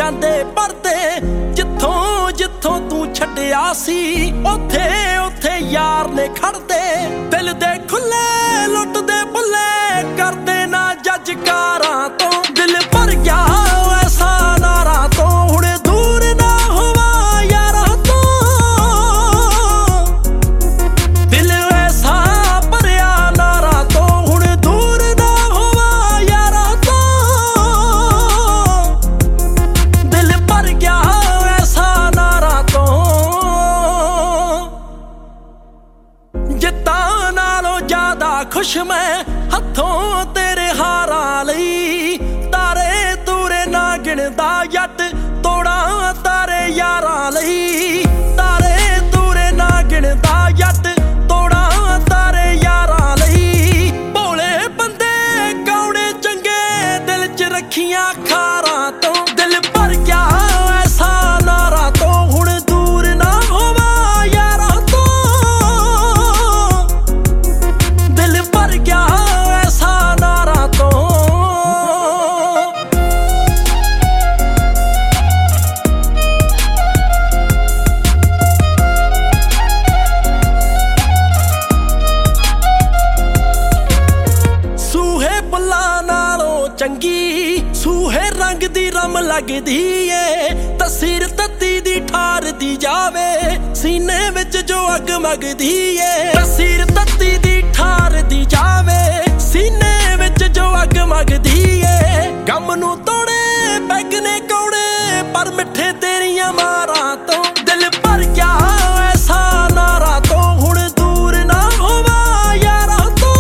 ਜਾਂਦੇ ਪਰਦੇ। ਜਿੱਥੋਂ ਜਿੱਥੋਂ ਤੂੰ ਛੱਡਿਆ ਸੀ ਉੱਥੇ ਉੱਥੇ ਯਾਰ ਨੇ ਖੜਦੇ। ਦਿਲ ਦੇ ਖੁੱਲੇ ਲੁੱਟਦੇ ਬੁੱਲੇ ਕਰਦੇ ਨਾ ਜੱਜ ਕਾਰਾਂ ਤੋਂ। ਦਿਲ ਭਰ ਗਿਆ ਐਸਾ ਨਾਰਾਂ ਤੋਂ ਹੁਣ ਦੂਰ ਨਾ ਹੋਵਾਂ ਯਾਰਾਂ ਤੋਂ। ਦਿਲ ਐਸਾ ਭਰਿਆ ਨਾਰਾਂ ਤੋਂ ਹੁਣ ਦੂਰ ਨਾ ਹੋਵਾਂ ਯਾਰਾਂ ਤੋਂ। ਦਿਲ ਭਰ ਗਿਆ ਐਸਾ ਨਾਰਾਂ ਤੋਂ। ਜਿੱਤਾਂ ਨਾਲੋਂ ਜ਼ਿਆਦਾ ਖੁਸ਼ ਮੈਂ ਹੱਥੋਂ ਤੇਰੇ ਹਾਰਾਂ ਲਈ। ਤਾਰੇ ਤੂਰੇ ਨਾ ਗਿਣਦਾ ਜੱਟ ਤੋੜਾਂ ਤਾਰੇ ਯਾਰਾਂ ਲਈ। ਤਾਰੇ ਤੂਰੇ ਨਾ ਗਿਣਦਾ ਜੱਟ ਤੋੜਾਂ ਤਾਰੇ ਯਾਰਾਂ ਲਈ। ਭੋਲੇ ਬੰਦੇ ਕੌੜੇ ਚੰਗੇ ਦਿਲ 'ਚ ਰੱਖੀਆਂ ਖਾਰਾਂ ਤੋਂ। ਦਿਲ ਭਰ ਗਿਆ ਐਸਾ ਨਾਰਾਂ ਤੋਂ ਹੁਣ ਦੂਰ ਨਾ ਹੋਵਾਂ ਯਾਰਾਂ ਤੋਂ। ਦਿਲ ਭਰ ਗਿਆ ਐਸਾ ਨਾਰਾਂ ਤੋਂ। ਸੂਹੇ ਬੁੱਲਾਂ ਨਾਲੋਂ ਚੰਗੀ ਸੂਹੇ ਰੰਗ ਦੀ ਰਮ ਲੱਗਦੀ ਏ। ਤਸਵੀਰ ਤੱਤੀ ਦੀ ਠਾਰਦੀ ਜਾਵੇ ਸੀਨੇ ਵਿੱਚ ਜੋ ਅੱਗ ਮਗਦੀ ਏ। ਤਸਵੀਰ ਤੱਤੀ ਦੀ ਠਾਰਦੀ ਜਾਵੇ ਸੀਨੇ ਵਿੱਚ ਜੋ ਅੱਗ ਮਗਦੀ ਏ। ਗਮ ਨੂੰ ਤੋੜੇ ਪੈਗ ਨੇ ਕੌੜੇ ਪਰ ਮਿੱਠੇ ਤੇਰੀਆਂ ਮਾਰਾਂ ਤੋਂ। ਦਿਲ ਭਰ ਗਿਆ ਐਸਾ ਨਾਰਾਂ ਤੋਂ ਹੁਣ ਦੂਰ ਨਾ ਹੋਵਾਂ ਯਾਰਾਂ ਤੋਂ।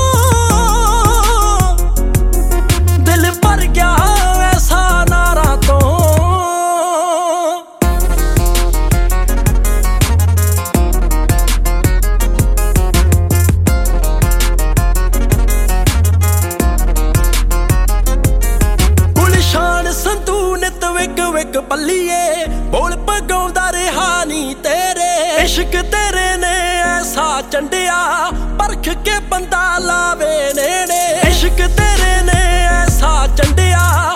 ਦਿਲ ਭਰ ਗਿਆ ਐਸਾ ਨਾਰਾਂ ਤੋਂ। ਗੁਲਸ਼ਾਨ ਸੰਧੂ ਨਿਤ ਵਿਕ ਵਿਕ ਪੱਲੀਏ ਬੋਲ ਪਗਾਉਂਦਾ ਰਿਹਾ ਨੀ ਤੇਰੇ। ਇਸ਼ਕ ਤੇਰੇ ਨੇ ਐਸਾ ਚੰਡਿਆ ਪਰਖ ਕੇ ਬੰਦਾ ਲਾਵੇ ਨੇੜੇ। ਇਸ਼ਕ ਤੇਰੇ ਨੇ ਐਸਾ ਚੰਡਿਆ